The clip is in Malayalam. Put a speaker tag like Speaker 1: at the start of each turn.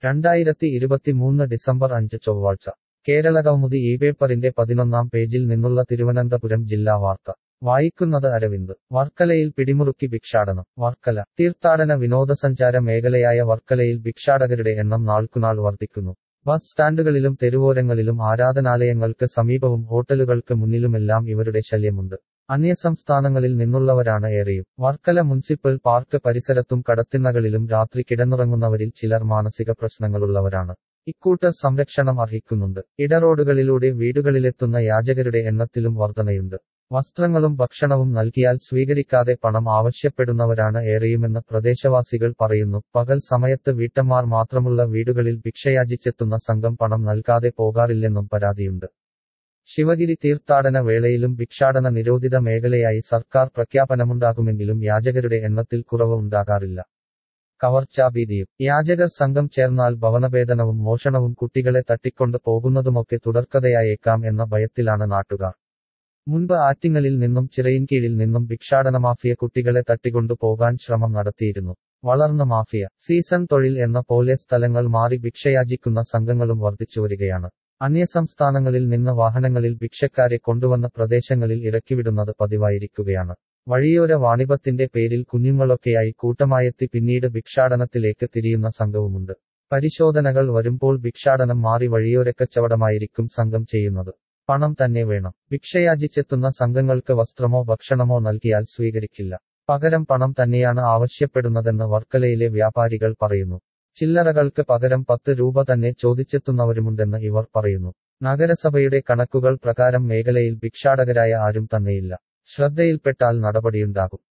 Speaker 1: 2023 ഡിസംബർ 5 ചൊവ്വാഴ്ച കേരളകൗമുദി പേപ്പറിന്റെ 11-ാം പേജിൽ നിന്നുള്ള തിരുവനന്തപുരം ജില്ലാ വാർത്ത വായിക്കുന്നത് അരവിന്ദ്. വർക്കലയിൽ പിടിമുറുക്കി ഭിക്ഷാടനം. വർക്കല തീർത്ഥാടന വിനോദസഞ്ചാര മേഖലയായ വർക്കലയിൽ ഭിക്ഷാടകരുടെ എണ്ണം നാൾക്കുനാൾ വർദ്ധിക്കുന്നു. ബസ് സ്റ്റാൻഡുകളിലും തെരുവോരങ്ങളിലും ആരാധനാലയങ്ങൾക്ക് സമീപവും ഹോട്ടലുകൾക്ക് മുന്നിലുമെല്ലാം ഇവരുടെ ശല്യമുണ്ട്. അന്യസംസ്ഥാനങ്ങളിൽ നിന്നുള്ളവരാണ് ഏറെയും. വർക്കല മുനിസിപ്പൽ പാർക്ക് പരിസരത്തും കടത്തിണ്ണകളിലും രാത്രി കിടന്നുറങ്ങുന്നവരിൽ ചിലർ മാനസിക പ്രശ്നങ്ങളുള്ളവരാണ്. ഇക്കൂട്ടർ സംരക്ഷണം അർഹിക്കുന്നുണ്ട്. ഇടറോഡുകളിലൂടെ വീടുകളിലെത്തുന്ന യാചകരുടെ എണ്ണത്തിലും വർധനയുണ്ട്. വസ്ത്രങ്ങളും ഭക്ഷണവും നൽകിയാൽ സ്വീകരിക്കാതെ പണം ആവശ്യപ്പെടുന്നവരാണ് ഏറെയുമെന്ന് പ്രദേശവാസികൾ പറയുന്നു. പകൽ സമയത്ത് വീട്ടമ്മമാർ മാത്രമുള്ള വീടുകളിൽ ഭിക്ഷയാചിച്ചെത്തുന്ന സംഘം പണം നൽകാതെ പോകാറില്ലെന്നും പരാതിയുണ്ട്. ശിവഗിരി തീർത്ഥാടന വേളയിലും ഭിക്ഷാടന നിരോധിത മേഖലയായി സർക്കാർ പ്രഖ്യാപനമുണ്ടാകുമെങ്കിലും യാചകരുടെ എണ്ണത്തിൽ കുറവ് ഉണ്ടാകാറില്ല. കവർച്ചാഭീതിയും. യാചകർ സംഘം ചേർന്നാൽ ഭവനഭേദനവും മോഷണവും കുട്ടികളെ തട്ടിക്കൊണ്ട് പോകുന്നതുമൊക്കെ തുടർക്കഥയായേക്കാം എന്ന ഭയത്തിലാണ് നാട്ടുകാർ. മുൻപ് ആറ്റിങ്ങലിൽ നിന്നും ചിറയിൻകീഴിൽ നിന്നും ഭിക്ഷാടന മാഫിയ കുട്ടികളെ തട്ടിക്കൊണ്ടു പോകാൻ ശ്രമം നടത്തിയിരുന്നു. വളർന്ന മാഫിയ. സീസൺ തൊഴിൽ എന്ന പോലെ സ്ഥലങ്ങൾ മാറി ഭിക്ഷയാചിക്കുന്ന സംഘങ്ങളും വർദ്ധിച്ചുവരികയാണ്. അന്യസംസ്ഥാനങ്ങളിൽ നിന്ന് വാഹനങ്ങളിൽ ഭിക്ഷക്കാരെ കൊണ്ടുവന്ന പ്രദേശങ്ങളിൽ ഇറക്കിവിടുന്നത് പതിവായിരിക്കുകയാണ്. വഴിയോര വാണിഭത്തിന്റെ പേരിൽ കുഞ്ഞുങ്ങളൊക്കെയായി കൂട്ടമായെത്തി പിന്നീട് ഭിക്ഷാടനത്തിലേക്ക് തിരിയുന്ന സംഘവുമുണ്ട്. പരിശോധനകൾ വരുമ്പോൾ ഭിക്ഷാടനം മാറി വഴിയോരക്കച്ചവടമായിരിക്കും സംഘം ചെയ്യുന്നത്. പണം തന്നെ വേണം. ഭിക്ഷയാചിച്ചെത്തുന്ന സംഘങ്ങൾക്ക് വസ്ത്രമോ ഭക്ഷണമോ നൽകിയാൽ സ്വീകരിക്കില്ല. പകരം പണം തന്നെയാണ് ആവശ്യപ്പെടുന്നതെന്ന് വർക്കലയിലെ വ്യാപാരികൾ പറയുന്നു. ചില്ലറകൾക്ക് പകരം 10 രൂപ തന്നെ ചോദിച്ചെത്തുന്നവരുമുണ്ടെന്ന് ഇവർ പറയുന്നു. നഗരസഭയുടെ കണക്കുകൾ പ്രകാരം മേഖലയിൽ ഭിക്ഷാടകരായ ആരും തന്നെയില്ല. ശ്രദ്ധയിൽപ്പെട്ടാൽ നടപടിയുണ്ടാകും.